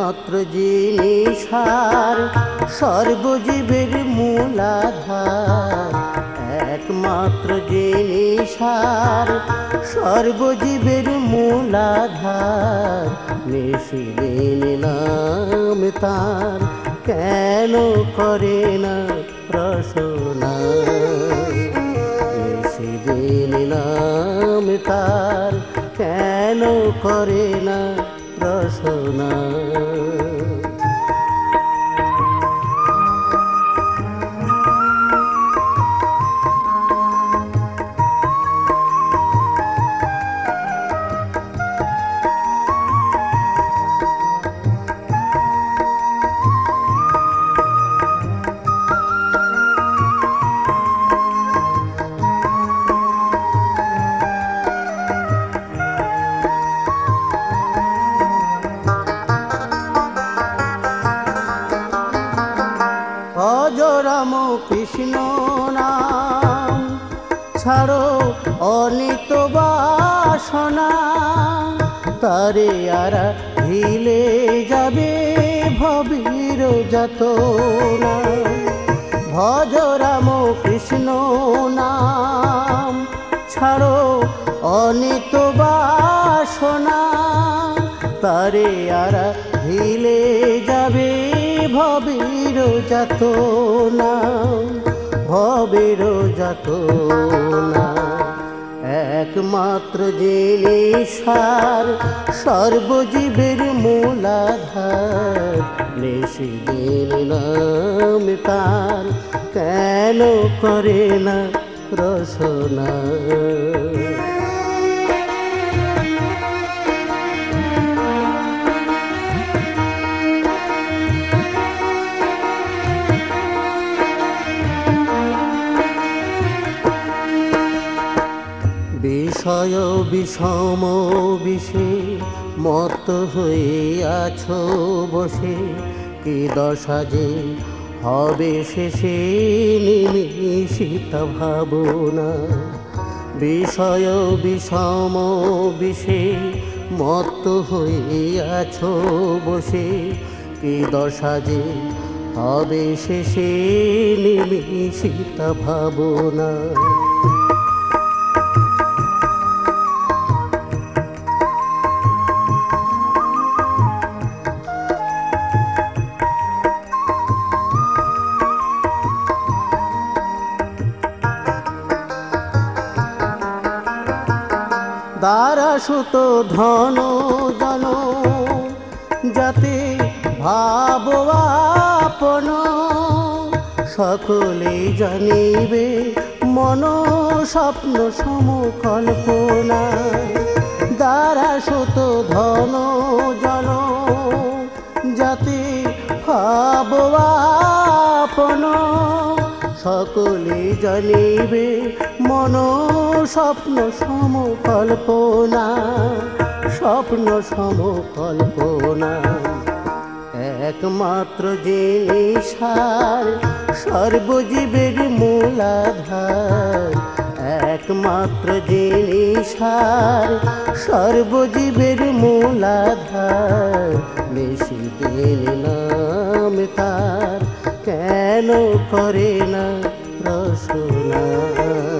একমাত্র যিনি সার সর্বজীবের মূলাধার, একমাত্র যিনি সার সর্বজীবের মূলাধার, নিশিদিন নাম তার কেন করে না রসনা, নিশিদিন নাম তার কেন করে না রসনা। ভজ রাম কৃষ্ণ নাম ছাড়ো অনিত বাসনা, তারে আরা ঢিলে যাবে ভবীর যাতনা। ভজ রাম কৃষ্ণ নাম ছাড়ো অনিত বাসনা, তারে আরা ঢিলে যাবে ভবীর যাতনা, ভবীর যাতনা। একমাত্র যিনি সার সর্বজীবের মূলাধার, নিশিদিন নাম তার কেন করে না রসনা। বিষয় বিষম বিষে মত্ত হয়ে আছো বসে, কি দশা যে হবে শেষে নিমিষিত ভাবনা। বিষয় বিষম বিষে মত্ত হয়ে আছো বসে, কি দশা যে হবে শেষে নিমিষিত ভাবনা। দারাসুত ধন জন যাতে ভাব আপন, সকলে জানিবে মন স্বপ্ন সমকল্পনা। দারাসুত ধন জন যাতে ভাব আপন, সকলে জানিবে মন স্বপ্ন সমকল্পনা, স্বপ্ন সমকল্পনা। একমাত্র যিনি সার সর্বজীবের মূলাধার, একমাত্র যিনি সার সর্বজীবের মূলাধার, নিশিদিন নাম তার কেন করে না রসনা।